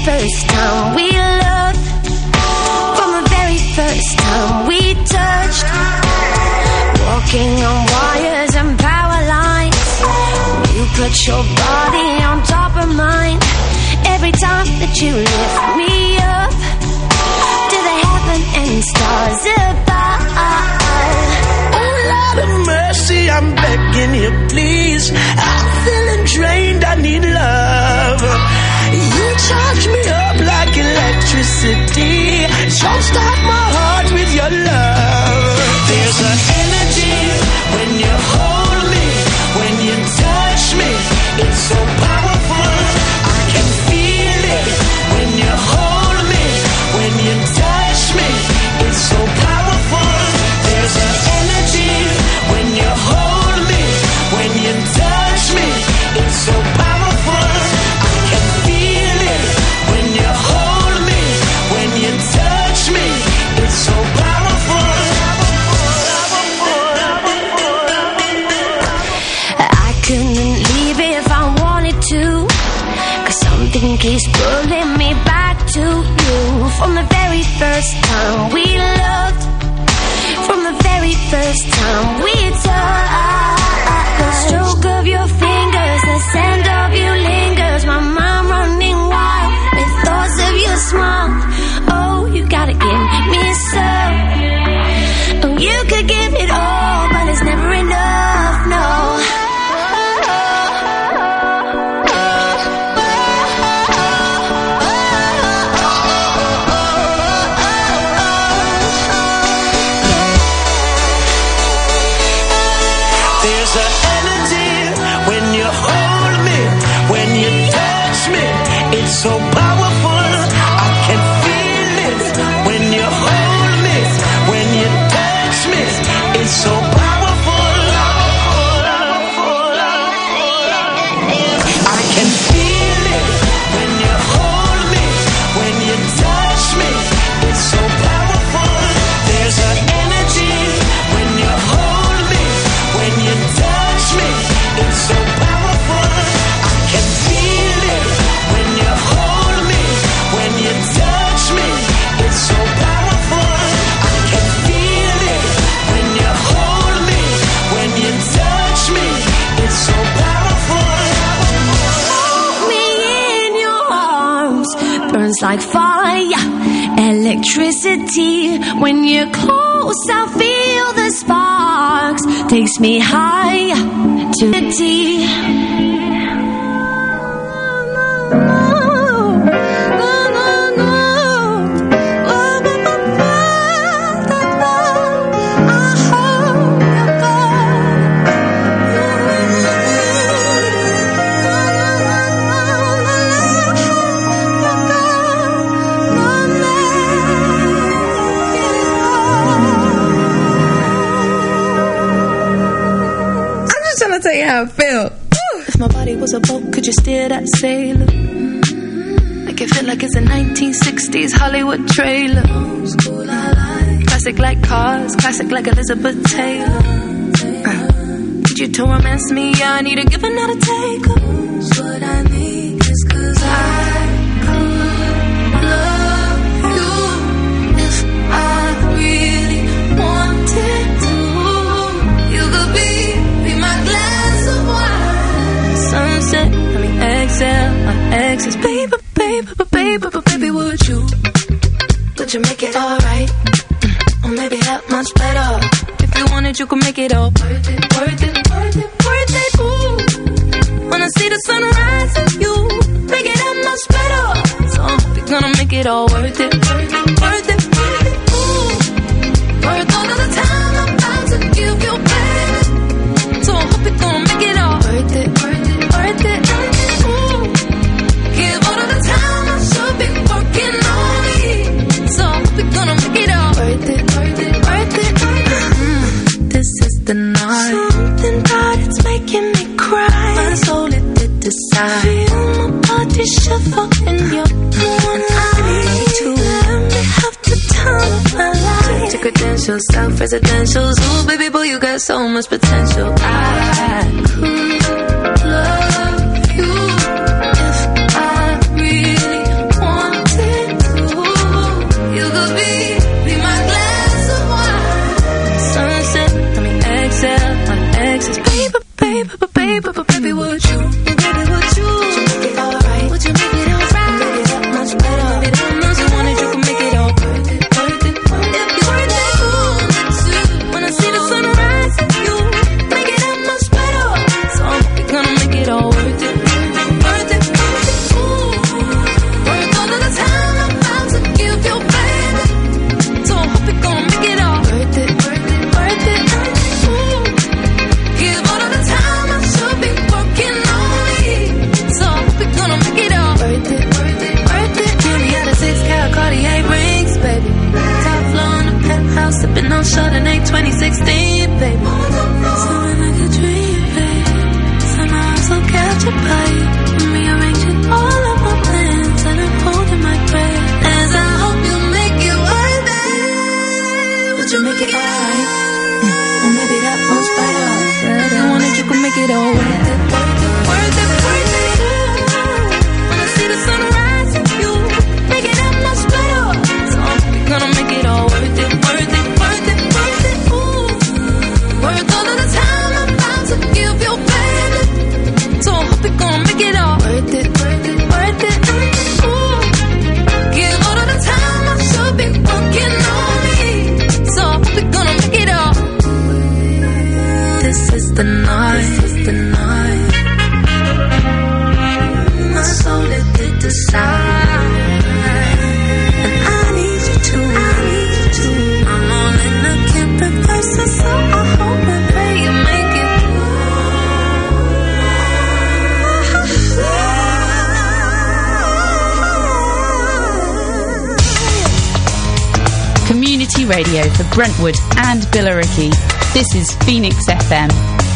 first time we loved, from the very first time we touched, walking on wires and power lines. You put your body on top of mine. Every time that you lift me up to the heaven and stars above. Oh Lord of mercy, I'm begging you, please. I'm feeling drained, I need love. You charge me up like electricity. Jumpstart my heart with your love. There's an energy when you hold me, when you touch me. It's so powerful, I can feel it. When you hold me, when you touch me, it's so powerful. There's an energy when you hold me, when you touch me. It's so powerful, I can feel it. When you hold me, when you touch me, it's so powerful. I couldn't leave if I wanted to, 'cause something keeps pulling me back to you. From the very first time we loved, from the very first time we touched. The stroke of your fingers, the scent of you lingers. My mind running wild with thoughts of your smile. Oh, you gotta give me some. Oh, you could give it all, but it's never enough, no. There's an energy when you hold me, when you touch me. It's so powerful, I can feel it. When you hold me, when you touch me, it's so powerful. I can feel it. When you hold me, when you touch me, it's so powerful. There's an energy when you hold me, when you touch me, it's so powerful. I can feel it. When you hold me, when you touch me, it's so powerful. I can feel it. When you hold me, when you touch me, it's so powerful. Hold me in your arms, burns like fire, electricity. When you're close, I feel the sparks. Takes me higher to the tea. Tell you how I feel. If my body was a boat, could you steer that sailor? Make it feel like it's a 1960s Hollywood trailer. Classic like cars, classic like Elizabeth Taylor. Need you to romance me, I need a give and not a take. What I need is 'cause I could love you if I really wanted to. You could be my glass of wine. Sunset, let me exhale on exes. Baby, baby, baby, baby, would you make it alright? Or maybe that much better. If you wanted, you could make it all worth it, worth it, worth it, worth it. Ooh, wanna see the sunrise with you, make it that much better. So we're gonna make it all worth it, worth it, worth it, worth it. Ooh, worth all of the time I'm about to give you, baby. So I hope you're gonna make it all worth it, worth it, worth it. Ooh, give all of the time I should be working on me. So I hope you're gonna make it all worth it, worth it, worth it. This is the night. Something about it's making me cry. My soul it did decide. Feel my body shiver in your warm eyes. To let me have the time of my life. To credentials, self-residentials. Ooh, baby boy, you got so much potential. I could love you if I really wanted. community radio for Brentwood and Billericay. This is Phoenix FM.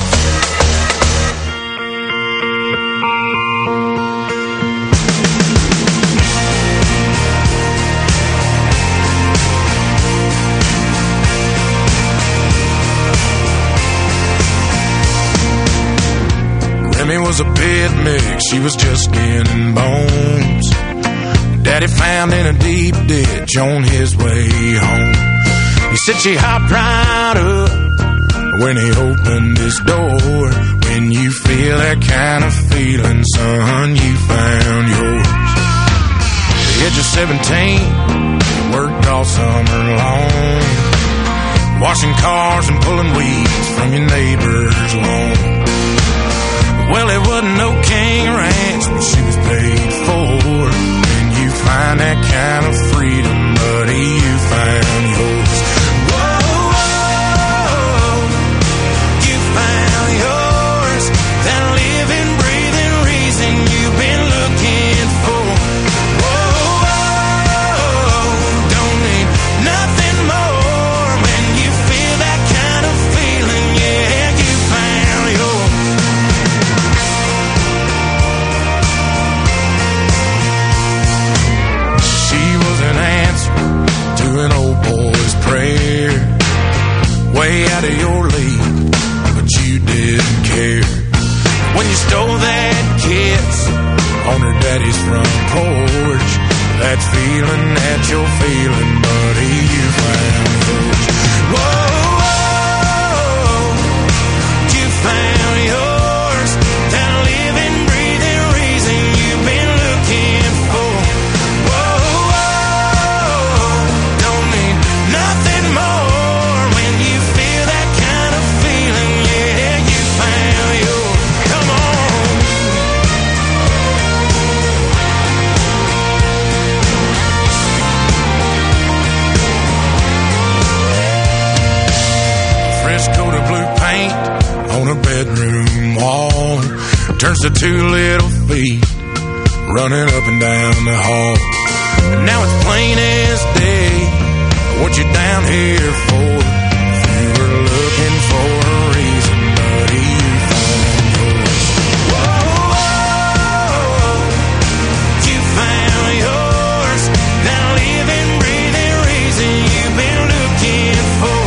Remy was a pit mix, she was just skin and bones. Daddy found in a deep ditch on his way home. He said she hopped right up when he opened his door. When you feel that kind of feeling, son, you found yours. The age of 17, worked all summer long, washing cars and pulling weeds from your neighbor's lawn. Well, it wasn't no king ranch, but she was paid for. And you find that kind of freedom, buddy, you found yours. Whoa, whoa, you found yours. That living, breathing reason you've been looking for. Whoa, whoa, don't need nothing more. When you feel that kind of feeling, yeah, you found yours. An old boy's prayer, way out of your league, but you didn't care. When you stole that kiss on her daddy's front porch, that feeling that you're feeling, buddy, you found yours. Whoa, whoa, you found yours. That living, breathing reason you've been looking for. Coat of blue paint on a bedroom wall turns to two little feet running up and down the hall. And now it's plain as day what you're down here for. If you were looking for a reason, buddy, you found yours. Whoa, whoa, you found yours. That living, breathing reason you've been looking for.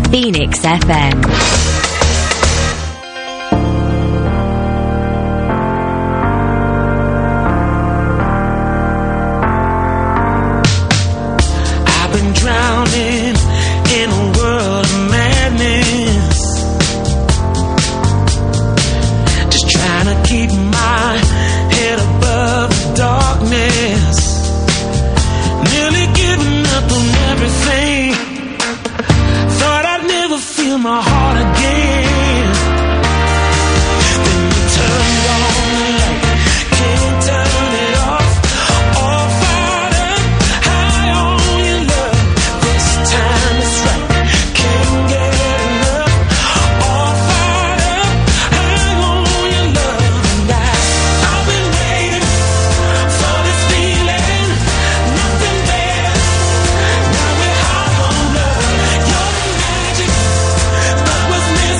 Phoenix FM. Drowning in a world of madness, just trying to keep my head above the darkness, nearly giving up on everything, thought I'd never feel my heart again, then you turned on the light, can't turn it off, all fired up, high on your love. Time is right, can't get enough. All fired up, hang on your love. And I've been waiting for this feeling, nothing better. Now we're high on love. You're the magic that was missing.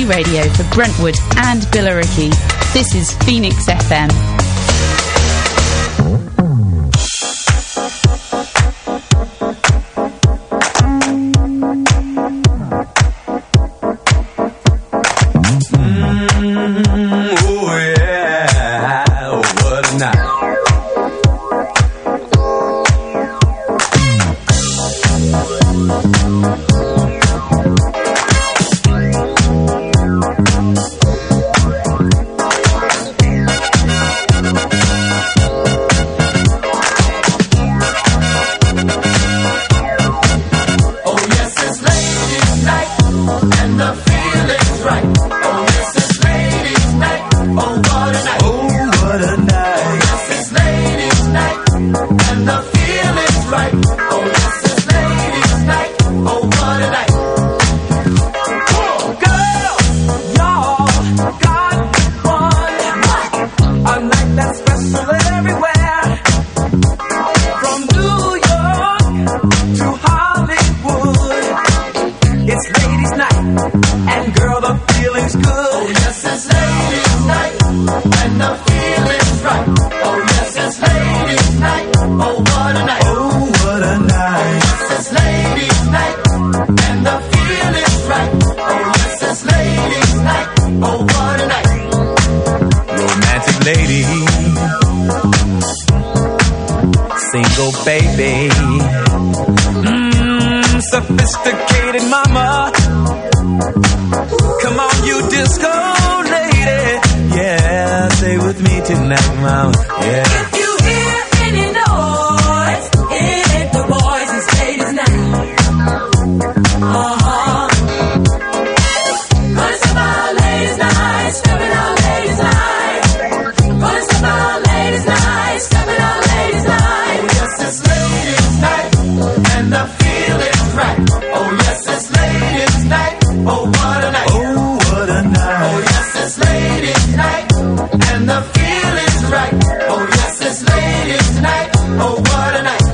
community radio for Brentwood and Billericay. This is Phoenix FM. Sophisticated mama, come on you disco lady, yeah, stay with me tonight, mama, yeah. If you hear any noise, it's the boys and ladies night. Gonna step out ladies night, stepping out ladies night. Gonna step out ladies night, stepping out ladies night. Oh yes, it's ladies night, and the feeling's right. Oh yes, it's ladies night. Oh what a night. Oh what a night. Oh yes, it's ladies night, and the feeling's right. Oh yes, it's ladies night. Oh what a night.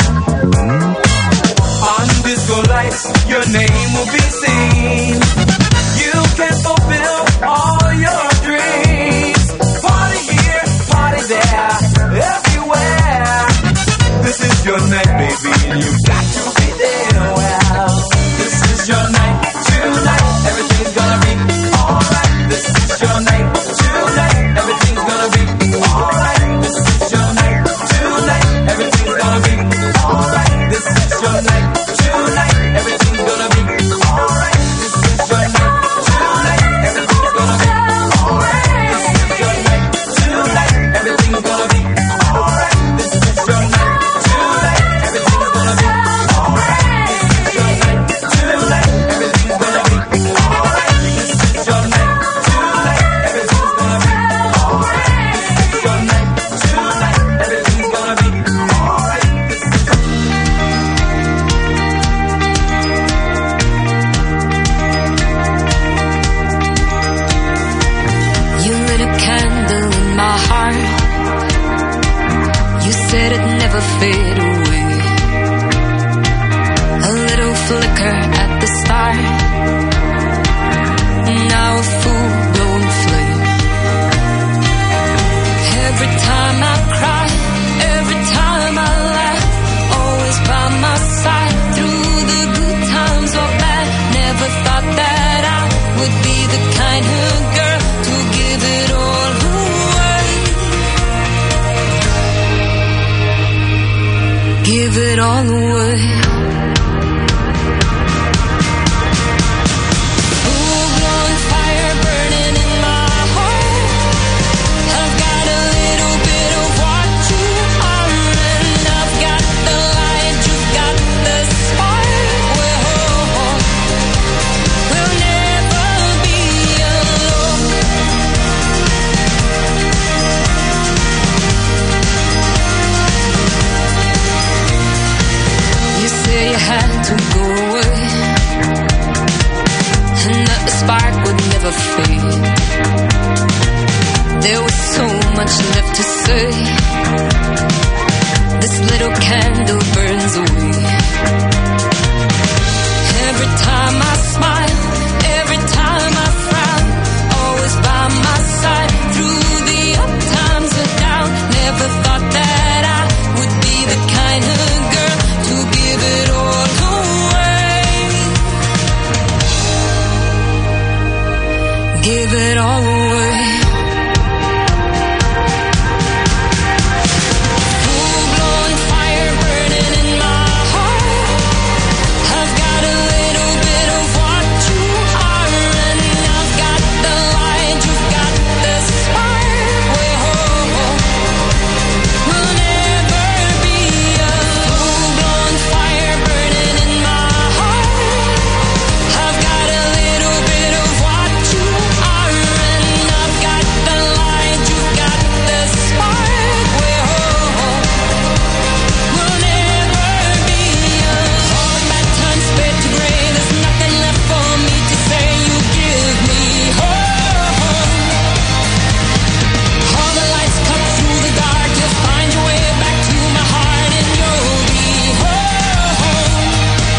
On disco lights, your name will be seen. You can fulfill all your dreams. Party here, party there, everywhere. This is your night, baby, and you've got to be there. Well, this is your night tonight. Everything's gonna be alright. This is your night tonight. Everything's gonna be alright. This is your night tonight. Everything's gonna be alright. This is your night tonight. Everything's gonna be alright. This is your night tonight. Everything's gonna be alright. This is your night tonight. Everything's gonna be alright. This is your night tonight. Everything's gonna be alright. This is your night tonight. Everything's gonna be alright. This is your night tonight. Everything's gonna be alright. This is your night tonight. Everything's gonna be alright. You lit a candle in my heart. You said it'd never fade away. A little flicker at the start, now a full-blown flame. Every time I cry, every time I laugh, always by my side through the good times or bad. Never thought that I would be the kind of girl to give it all away. Give it all away. Full-blown fire burning in my heart. I've got a little bit of what you are, and I've got the light, you've got the spark. We'll never be alone. You say you had to go away, and that the spark would never fade. There was so much left to say. This little candle burns away. Every time I smile, every time I frown, give it all away. Full-blown fire burning in my heart. I've got a little bit of what you are, and I've got the light, you've got the spark. We'll never be a full-blown fire burning in my heart. I've got a little bit of what you are, and I've got the light, you've got the spark. We'll never be all of that time's fade to gray. There's nothing left for me to say. You give me hope. All the lights cut through the dark. You'll find your way back to my heart, and you'll be home.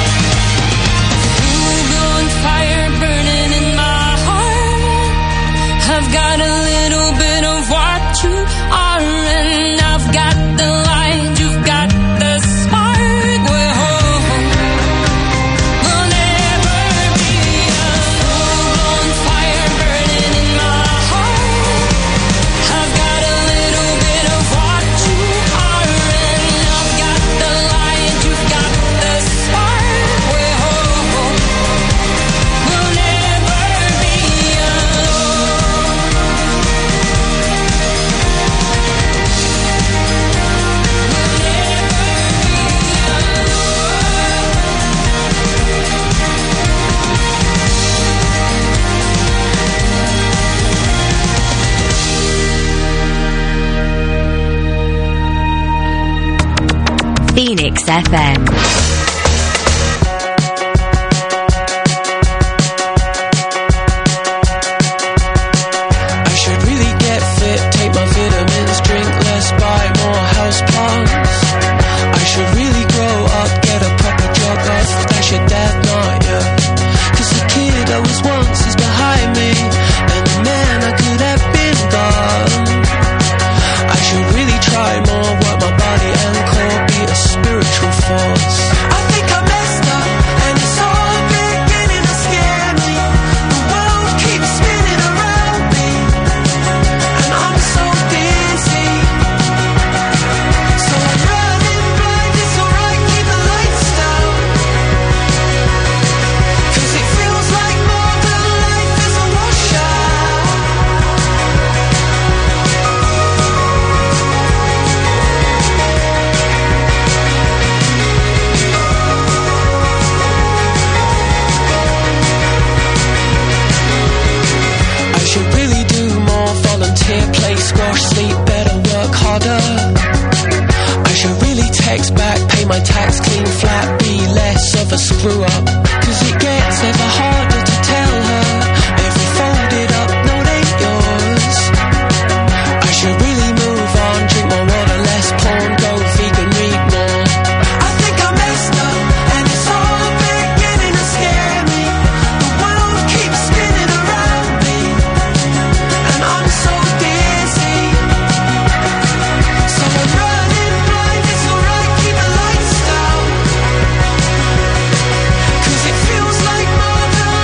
Full-blown fire burning in my heart. I've got a little bit of what you are, and I've got the light, you've got the spark. We're home. We'll never be a full-blown fire burning in my heart. I've got a little bit of what you are, and I've got the light, you've got the spark. We're home. We'll never be alone. Phoenix FM. I should really get fit, take my vitamins, drink less, buy more house plants. I should really grow up, get a proper job, off dash your dad, not ya. 'Cause the kid I was once is behind me, and the man I could have been gone. I should really try more, work my body and core, be a spiritual force. I think I messed up, and it's all beginning to scare me. The world keeps spinning around me, and I'm so dizzy. So I'm running blind, it's alright, keep the lights down. 'Cause it feels like more than life is a washout. I should really do more, volunteer, play squash, sleep better, work harder. I should really text back, pay my tax, clean flat, be less of a screw up. 'Cause it gets ever harder to tell her every folded up note ain't yours. I should really move on, drink more water, less porn, go vegan, read more. I think I messed up, and it's all beginning to scare me. The world keeps spinning around me, and I'm so dizzy. So I'm running blind, it's alright, keep the lights down. 'Cause it feels like more than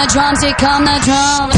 drums, here come the drums.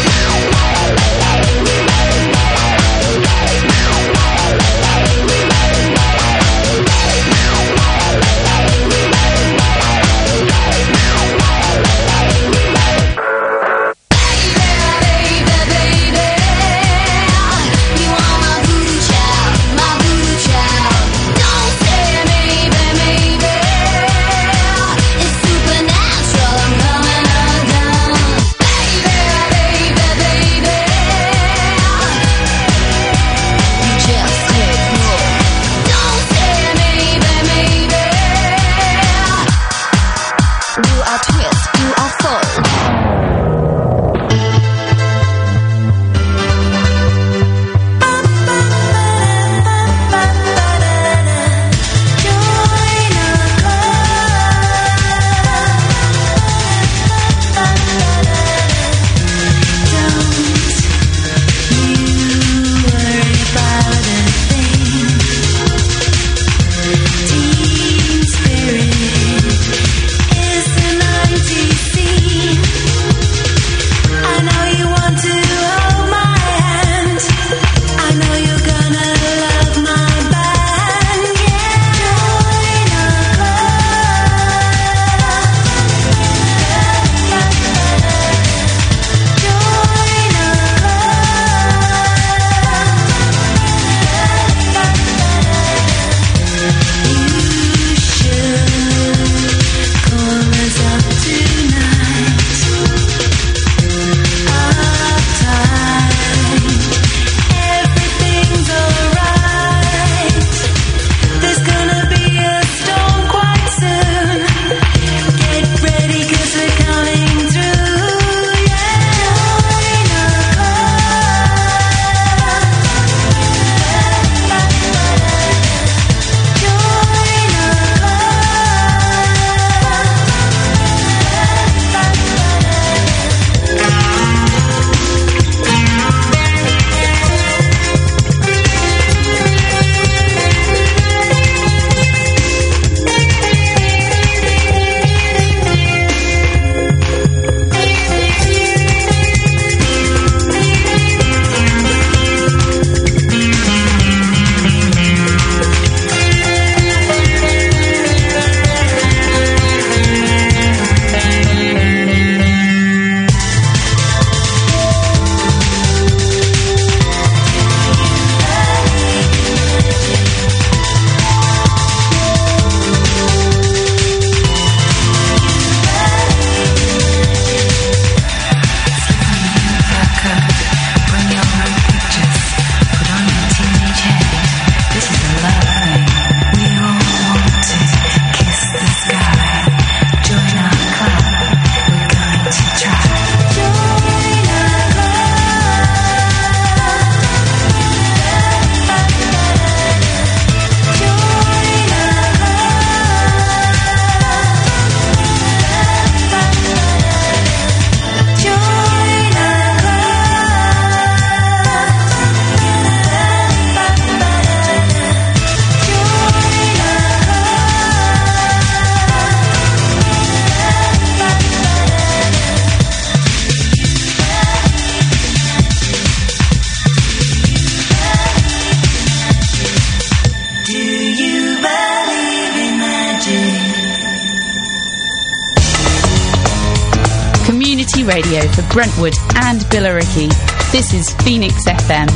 Radio for Brentwood and Billericay. This is Phoenix FM.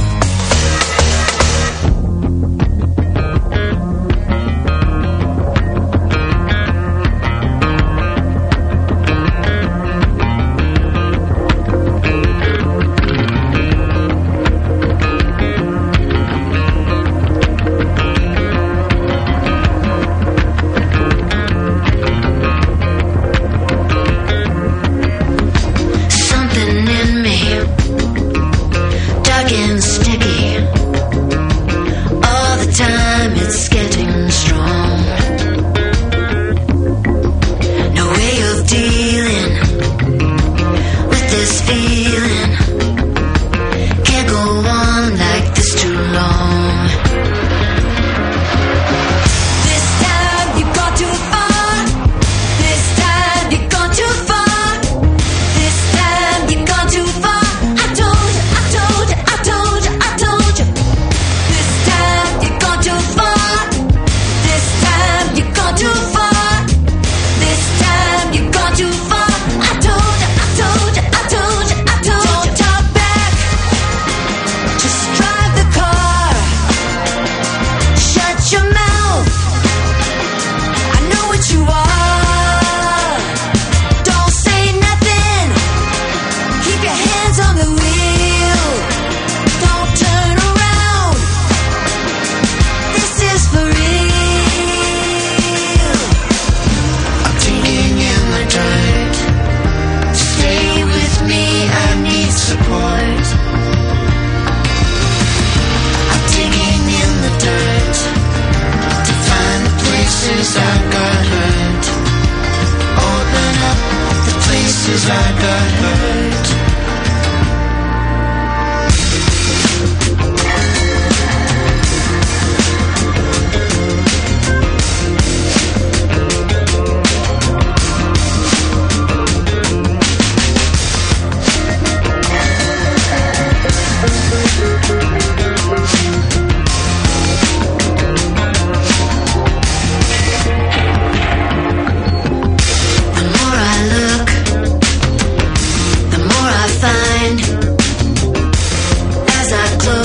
This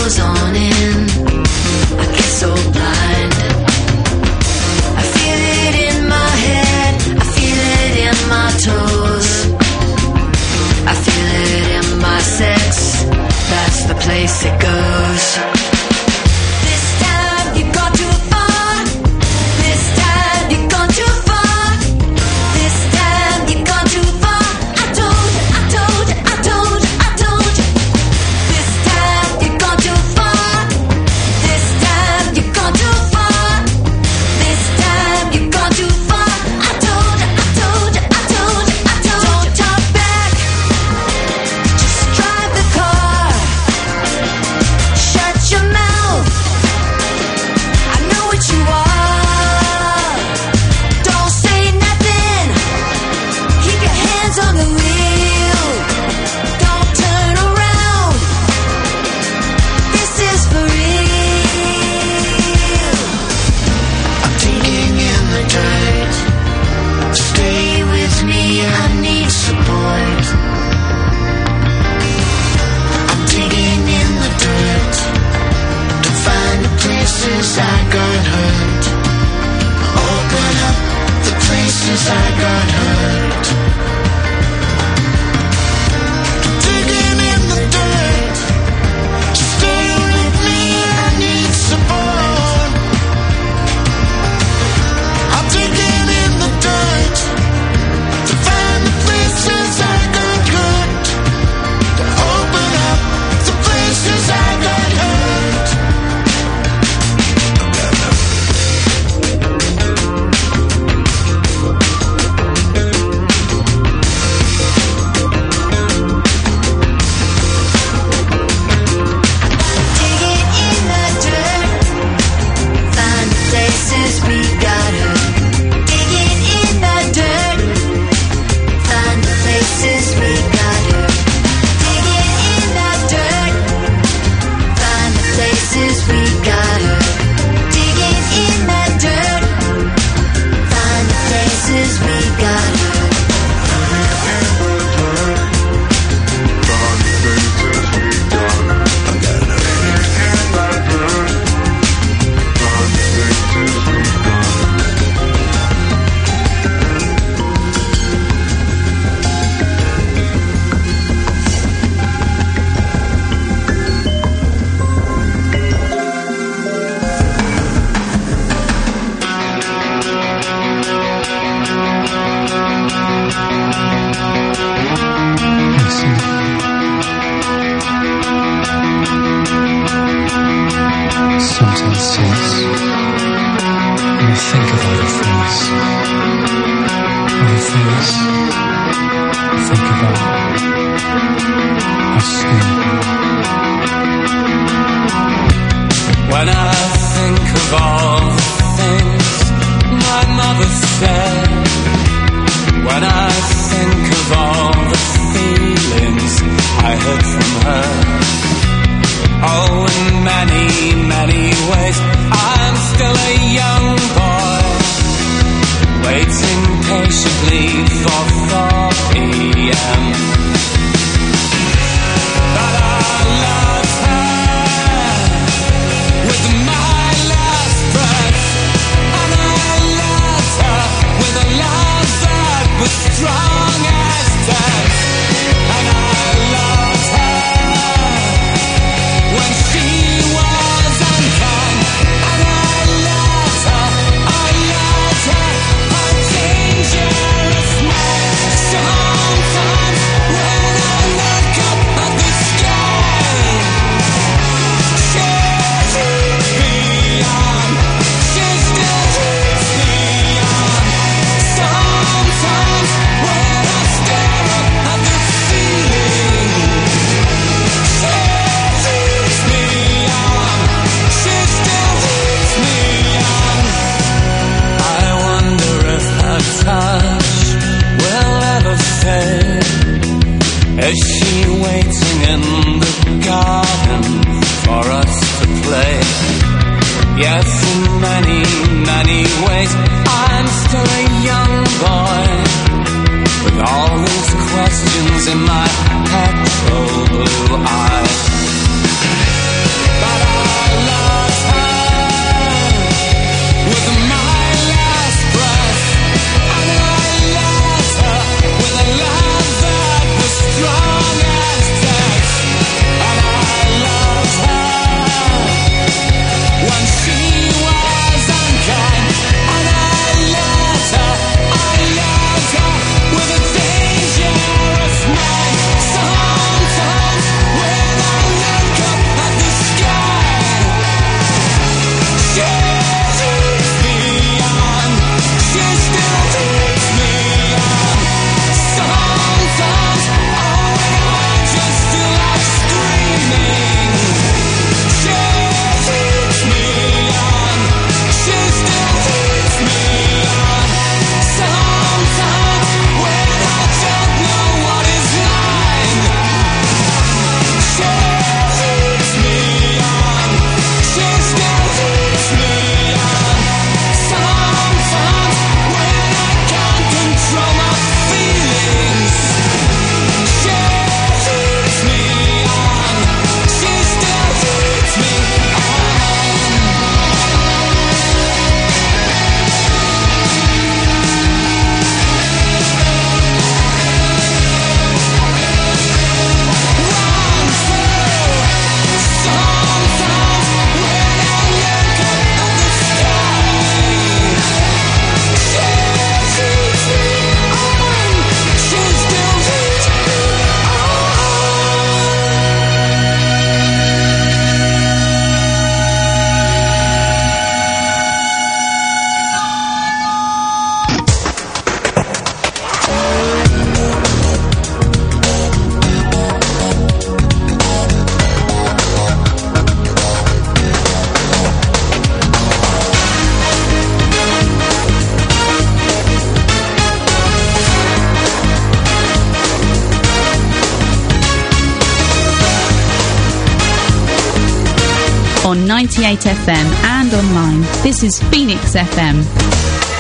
goes on in. I get so blind. I feel it in my head, I feel it in my toes, I feel it in my sex. That's the place it goes. This time you've gone too far. This time you've gone too far. This time you've gone too far. I told you, I told you, I told you, I told you. This time you've gone too far. This time you've gone too far. This time you've gone too far. I told you, I told you, I told you, I told you. Don't talk back. Just drive the car. Shut your mouth. I know what you are. Don't say nothing. Keep your hands on the wheel. Don't turn around. This is for real. I'm digging in the dirt. Stay with me, I need support. I'm digging in the dirt to find the places I got hurt. Open up the places I got hurt. Digging in the dirt. Stay with me, I need support. I'm digging in the dirt to find the places I got hurt. To open up the places I got hurt. Digging in the dirt, find the places we got hurt. Digging in the dirt, find the places we got hurt. Digging in the dirt, find the places we got hurt. Digging in the dirt, find the places we got hurt. Sometimes since, when I think of all the things I think about are soon. When I think of all the things my mother said, when I think of all the feelings I heard from her, oh, in many, many ways, I'm still a young boy, waiting patiently for 4 p.m. But I loved her with my last breath, and I loved her with a love that was strong as death, and I loved her when she was undone, and I loved her, a dangerous on 98 FM and online. This is Phoenix FM.